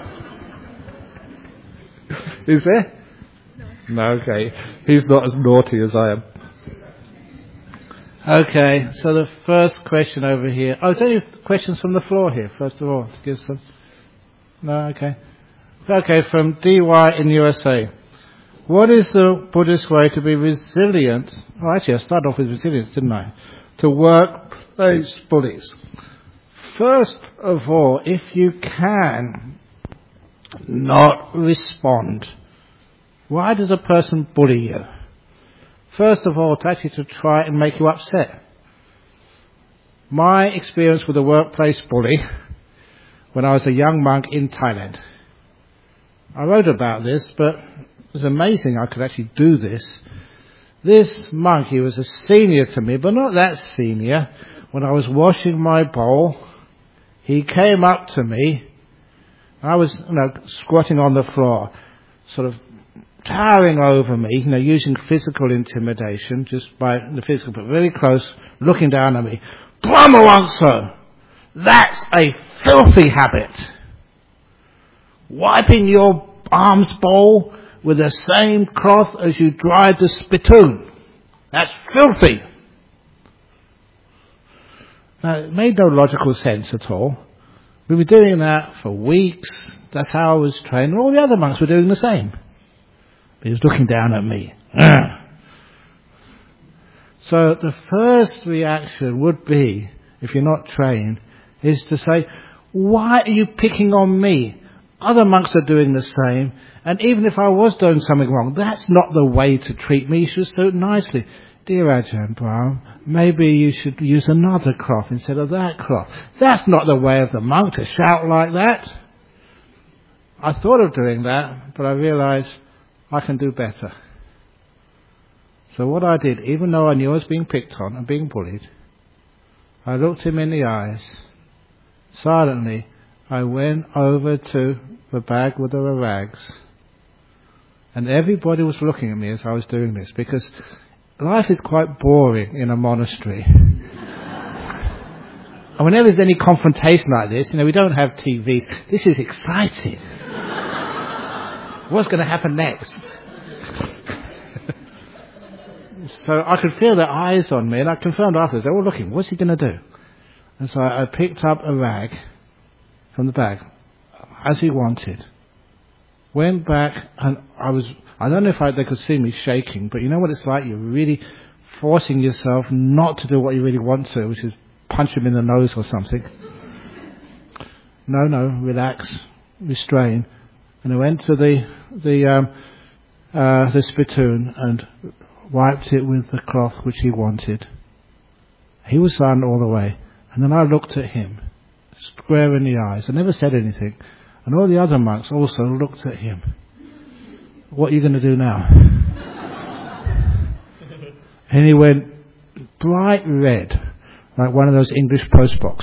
Is there? No, okay. He's not as naughty as I am. Okay, so the first question over here. Oh, is there any questions from the floor here, first of all, to give some? No, okay. Okay, from DY in USA. What is the Buddhist way to be resilient? Oh, actually, I started off with resilience, didn't I? To workplace bullies. First of all, if you can not respond, why does a person bully you? First of all, to try and make you upset. My experience with a workplace bully when I was a young monk in Thailand. I wrote about this, but it was amazing I could actually do this. This monk, he was a senior to me, but not that senior. When I was washing my bowl, he came up to me. I was, squatting on the floor, sort of towering over me, using physical intimidation, just by the physical, but very close, looking down at me. Brahmavamsa, that's a filthy habit. Wiping your alms bowl with the same cloth as you dried the spittoon. That's filthy. Now, it made no logical sense at all. We were doing that for weeks. That's how I was trained. And all the other monks were doing the same. But he was looking down at me. So the first reaction would be, if you're not trained, is to say, why are you picking on me? Other monks are doing the same. And even if I was doing something wrong, that's not the way to treat me. You should do it nicely. Dear Ajahn Brahm, maybe you should use another cloth instead of that cloth. That's not the way of the monk to shout like that. I thought of doing that, but I realized I can do better. So what I did, even though I knew I was being picked on and being bullied, I looked him in the eyes. Silently, I went over to the bag with the rags. And everybody was looking at me as I was doing this, because life is quite boring in a monastery. And whenever there's any confrontation like this, we don't have TVs. This is exciting. What's going to happen next? So I could feel their eyes on me, and I confirmed afterwards, they were looking, what's he going to do? And so I picked up a rag from the bag, as he wanted, went back, and I don't know if they could see me shaking, but you know what it's like? You're really forcing yourself not to do what you really want to, which is punch him in the nose or something. No, relax, restrain. And I went to the spittoon and wiped it with the cloth which he wanted. He was silent all the way. And then I looked at him, square in the eyes. I never said anything. And all the other monks also looked at him. What are you going to do now? And he went bright red, like one of those English postbox.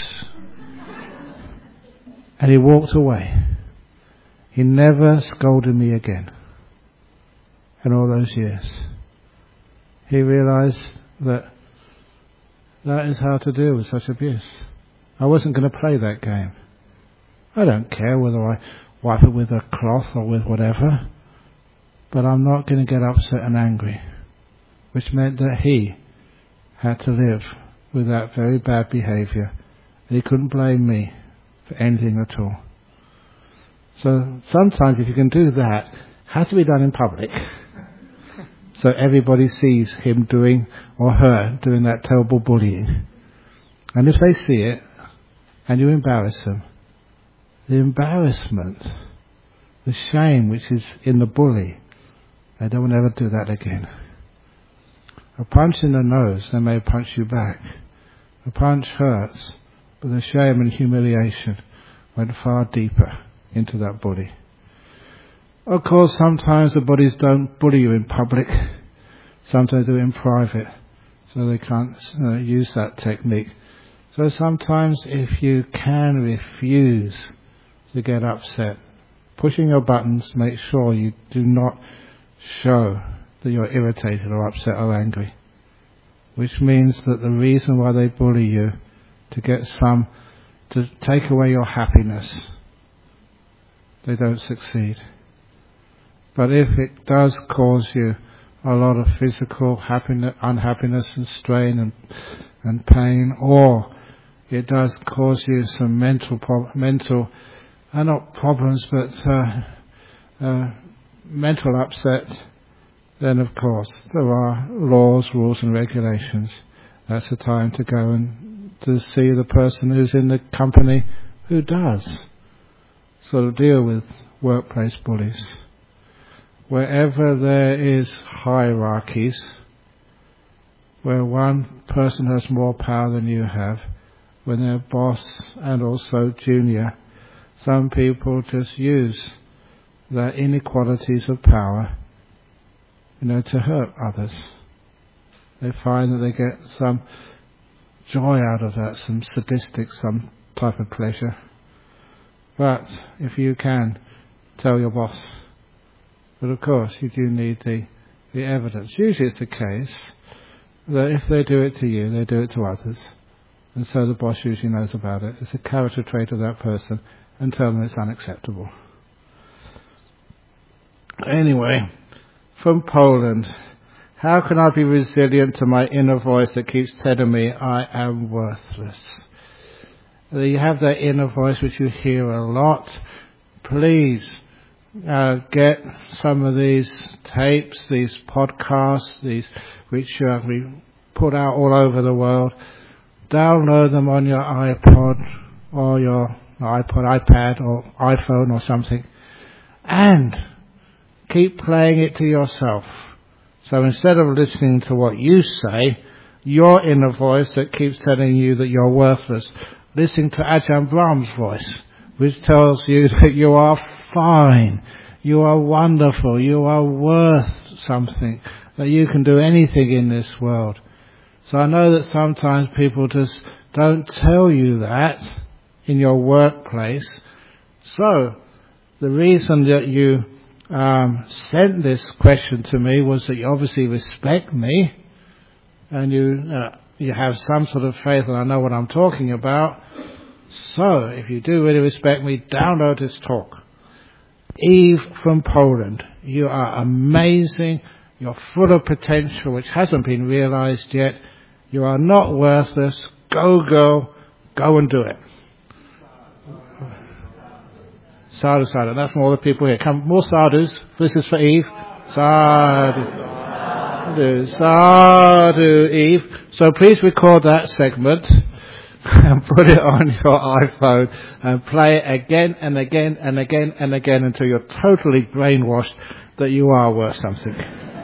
And he walked away. He never scolded me again in all those years. He realized that is how to deal with such abuse. I wasn't going to play that game. I don't care whether I wipe it with a cloth or with whatever, but I'm not going to get upset and angry, which meant that he had to live with that very bad behaviour, and he couldn't blame me for anything at all. So sometimes if you can do that, it has to be done in public, so everybody sees him doing, or her doing, that terrible bullying. And if they see it, and you embarrass them, the embarrassment, the shame which is in the bully, they don't ever do that again. A punch in the nose, they may punch you back. A punch hurts, but the shame and humiliation went far deeper into that bully. Of course, sometimes the bullies don't bully you in public. Sometimes they do it in private, so they can't use that technique. So sometimes if you can refuse to get upset, pushing your buttons, make sure you do not show that you're irritated or upset or angry. Which means that the reason why they bully you, to take away your happiness, they don't succeed. But if it does cause you a lot of physical unhappiness and strain and pain, or it does cause you some mental not problems, but mental upset, then of course there are laws, rules and regulations. That's the time to go and to see the person who's in the company who does sort of deal with workplace bullies. Wherever there is hierarchies, where one person has more power than you have, when they're boss and also junior, some people just use their inequalities of power, to hurt others. They find that they get some joy out of that, some sadistic, some type of pleasure. But if you can, tell your boss. But of course, you do need the evidence. Usually it's the case that if they do it to you, they do it to others. And so the boss usually knows about it. It's a character trait of that person, and tell them it's unacceptable. Anyway, from Poland, how can I be resilient to my inner voice that keeps telling me I am worthless? You have that inner voice which you hear a lot. Please get some of these tapes, these podcasts, which we put out all over the world. Download them on your iPod or your iPod, iPad or iPhone or something, and keep playing it to yourself. So instead of listening to what you say, your inner voice that keeps telling you that you're worthless, listening to Ajahn Brahm's voice, which tells you that you are fine, you are wonderful, you are worth something, that you can do anything in this world. So I know that sometimes people just don't tell you that in your workplace. So the reason that you sent this question to me was that you obviously respect me, and you have some sort of faith, and I know what I'm talking about. So if you do really respect me, download this talk. Eve from Poland, you are amazing. You're full of potential which hasn't been realized yet. You are not worthless. Go, girl. Go and do it. Sadhu, sadhu. That's from all the people here. Come, more sadhus. This is for Eve. Sadhu. Sadhu, sadhu, Eve. So please record that segment and put it on your iPhone and play it again and again and again and again until you're totally brainwashed that you are worth something.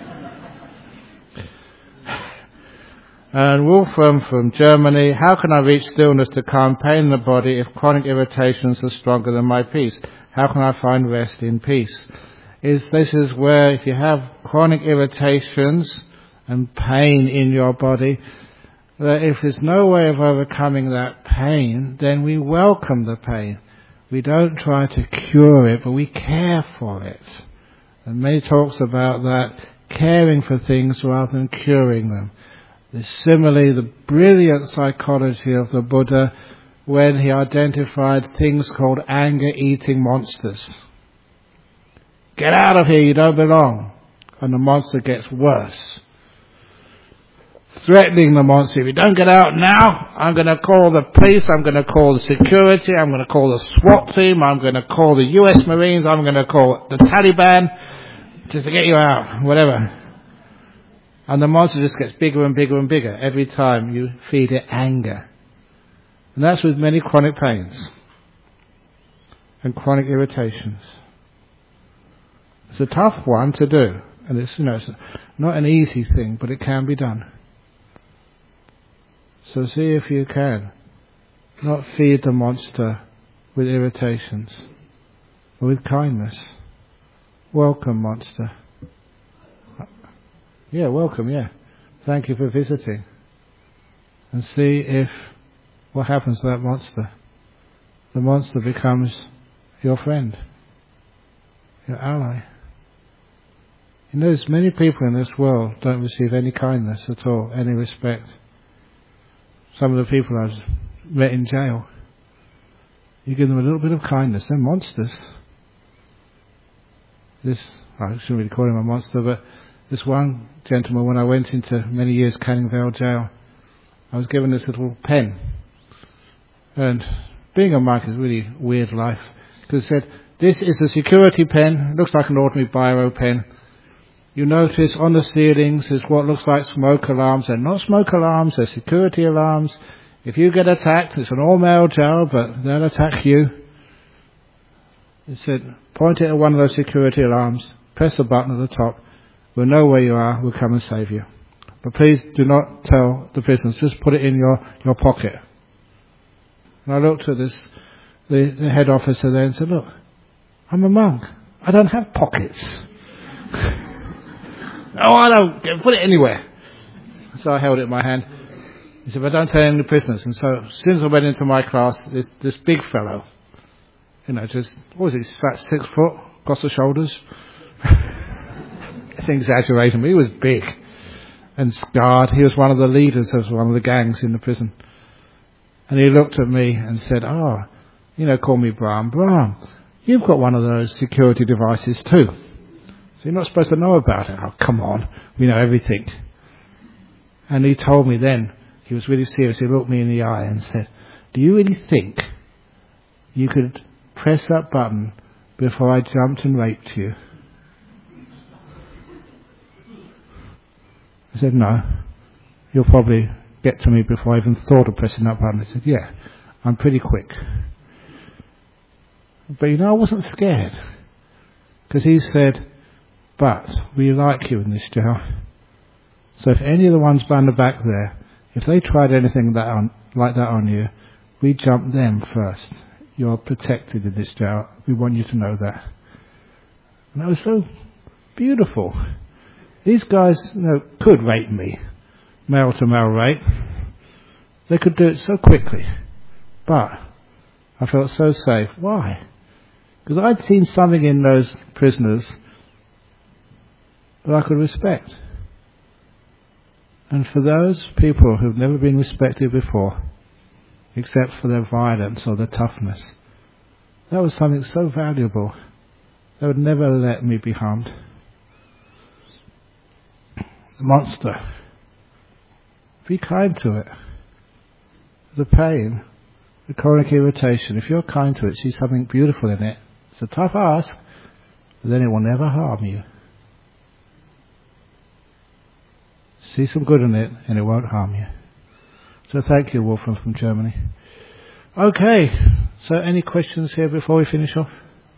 And Wolfram from Germany, how can I reach stillness to calm pain in the body if chronic irritations are stronger than my peace? How can I find rest in peace? This is where if you have chronic irritations and pain in your body, that if there's no way of overcoming that pain, then we welcome the pain. We don't try to cure it, but we care for it. And many talks about that, caring for things rather than curing them. Similarly, the brilliant psychology of the Buddha when he identified things called anger-eating monsters. Get out of here, you don't belong. And the monster gets worse. Threatening the monster, if you don't get out now, I'm going to call the police, I'm going to call the security, I'm going to call the SWAT team, I'm going to call the US Marines, I'm going to call the Taliban to get you out, whatever. And the monster just gets bigger and bigger and bigger every time you feed it anger. And that's with many chronic pains and chronic irritations. It's a tough one to do. And it's not an easy thing, but it can be done. So see if you can not feed the monster with irritations, but with kindness. Welcome, monster. Yeah, welcome, yeah. Thank you for visiting. And see if what happens to that monster. The monster becomes your friend, your ally. There's many people in this world don't receive any kindness at all, any respect. Some of the people I've met in jail, you give them a little bit of kindness, they're monsters. I shouldn't really call him a monster, but this one gentleman, when I went into many years Canning Vale jail, I was given this little pen. And being a monk is a really weird life. Because it said, this is a security pen, looks like an ordinary biro pen. You notice on the ceilings is what looks like smoke alarms. They're not smoke alarms, they're security alarms. If you get attacked, it's an all-male jail, but they'll attack you. It said, point it at one of those security alarms, press the button at the top. We'll know where you are, we'll come and save you. But please do not tell the prisoners, just put it in your pocket. And I looked at the head officer there and said, look, I'm a monk. I don't have pockets. No, I don't. Put it anywhere. So I held it in my hand. He said, but don't tell any of the prisoners. And so as soon as I went into my class, this big fellow, just, what was he, about 6 foot, across the shoulders? It's exaggerating, but he was big and scarred. He was one of the leaders of one of the gangs in the prison. And he looked at me and said, call me Brahm. Brahm, you've got one of those security devices too. So you're not supposed to know about it. Oh, come on. We know everything. And he told me then, he was really serious, he looked me in the eye and said, do you really think you could press that button before I jumped and raped you? I said, no. You'll probably get to me before I even thought of pressing that button. I said, yeah, I'm pretty quick. But I wasn't scared. Because he said, but we like you in this jail. So if any of the ones round the back there, if they tried anything like that on you, we jump them first. You're protected in this jail. We want you to know that. And that was so beautiful. These guys could rape me, male to male rape. They could do it so quickly. But I felt so safe. Why? Because I'd seen something in those prisoners that I could respect. And for those people who've never been respected before, except for their violence or their toughness, that was something so valuable. They would never let me be harmed. The monster. Be kind to it. The pain, the chronic irritation, if you're kind to it, see something beautiful in it, it's a tough ask, but then it will never harm you. See some good in it, and it won't harm you. So thank you, Wolfram from Germany. Okay, so any questions here before we finish off?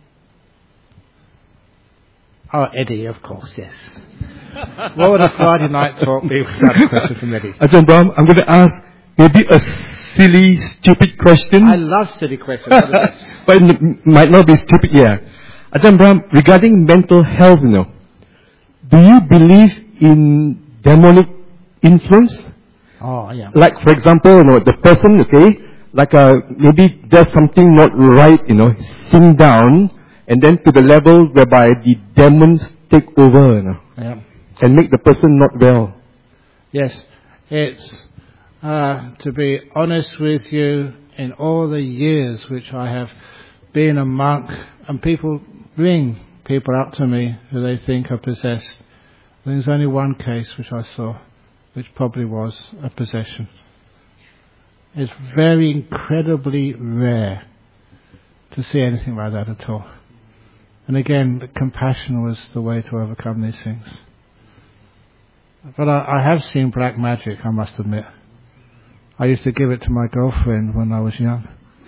Oh, Eddie, of course, yes. What would a Friday night talk be without a question from Eddie? Ajahn Brahm, I'm going to ask maybe a silly, stupid question. I love silly questions. But it might not be stupid, yeah. Ajahn Brahm, regarding mental health, do you believe in demonic influence? Oh, yeah. Like, for example, the person, like maybe there's something not right, sink down, and then to the level whereby the demons take over, Yeah. and make the person not well. Yes, it's to be honest with you, in all the years which I have been a monk, and people bring people up to me who they think are possessed. There's only one case which I saw, which probably was a possession. It's very incredibly rare to see anything like that at all. And again, the compassion was the way to overcome these things. But I have seen black magic, I must admit. I used to give it to my girlfriend when I was young.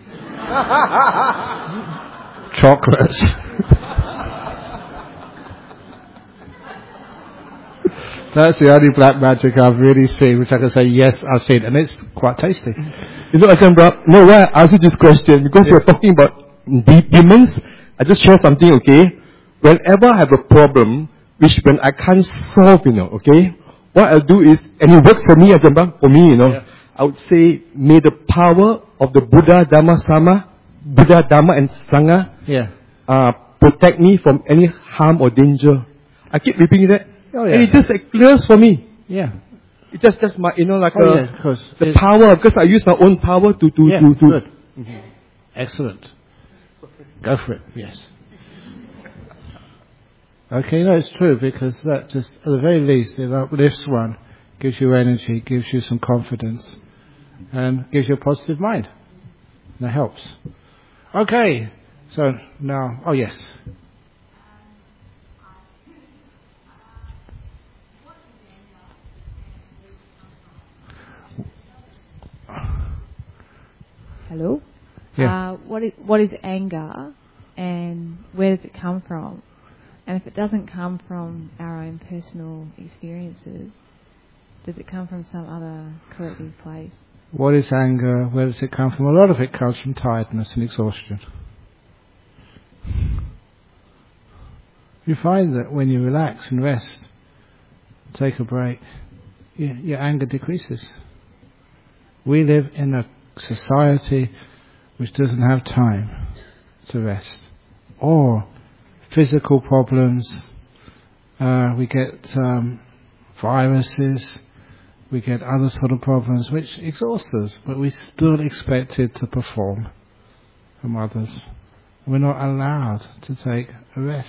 Chocolates. That's the only black magic I've really seen, which I can say, yes, I've seen, and it's quite tasty. Ajahn Brahm, why I asked you this question? Because you're talking about demons. I just share something, Whenever I have a problem, which when I can't solve, what I'll do is, and it works for me, Ajahn Brahm, for me, I would say, may the power of the Buddha, Dhamma, and Sangha protect me from any harm or danger. I keep repeating that. Oh, yeah. And it just clears for me. Yeah. It's just my, the it's power, because I use my own power to. Good. Mm-hmm. Excellent. Go for it, yes. Okay, it's true, because that just, at the very least, it uplifts one, gives you energy, gives you some confidence, and gives you a positive mind. And that helps. Okay, so now, oh yes. Hello? Yeah. What is anger, and where does it come from? And if it doesn't come from our own personal experiences, does it come from some other collective place? What is anger? Where does it come from? A lot of it comes from tiredness and exhaustion. You find that when you relax and rest, take a break, your anger decreases. We live in a society which doesn't have time to rest, or physical problems. We get viruses, we get other sort of problems which exhaust us, but we still expected to perform from others. We're not allowed to take a rest.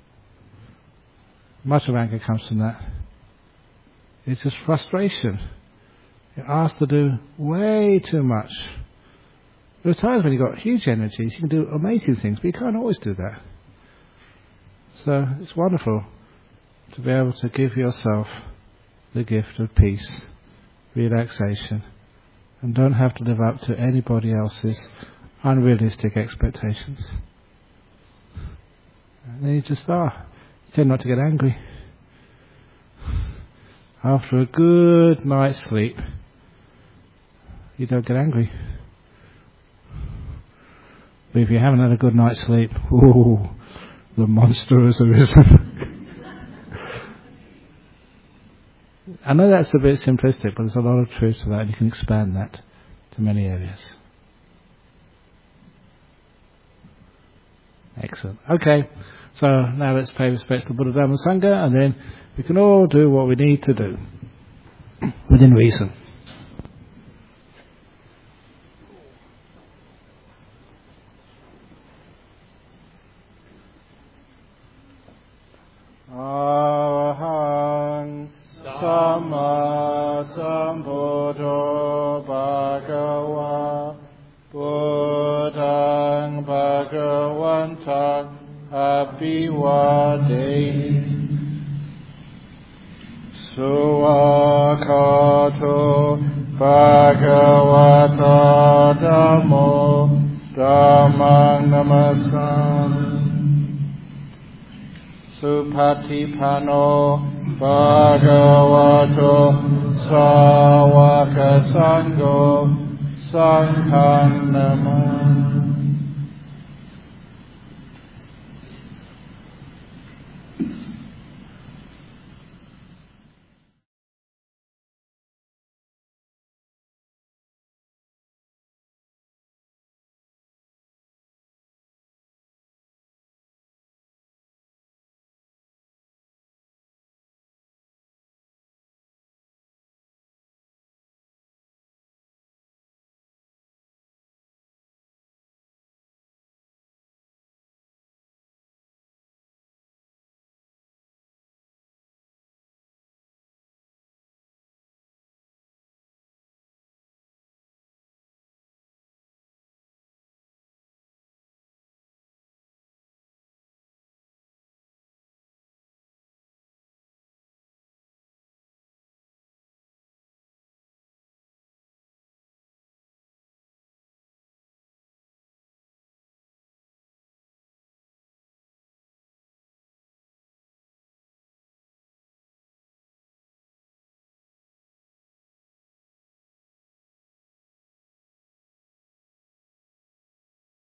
Much of anger comes from that. It's just frustration. You're asked to do way too much. There are times when you've got huge energies, you can do amazing things, but you can't always do that. So it's wonderful to be able to give yourself the gift of peace, relaxation, and don't have to live up to anybody else's unrealistic expectations. And then you tend not to get angry. After a good night's sleep, you don't get angry. But if you haven't had a good night's sleep, the monster has arisen. I know that's a bit simplistic, but there's a lot of truth to that, and you can expand that to many areas. Excellent. Okay, so now let's pay respects to Buddha, Dhamma, Sangha, and then we can all do what we need to do within reason. Arahang Sama Sambuddho Bhagava Buddhang Bhagavantang Abhivademi Suwakato Bhagavata Dhammo Dhammang Namaskami Supatipano Bhagavato Sawaka Sangho Sanghang Namah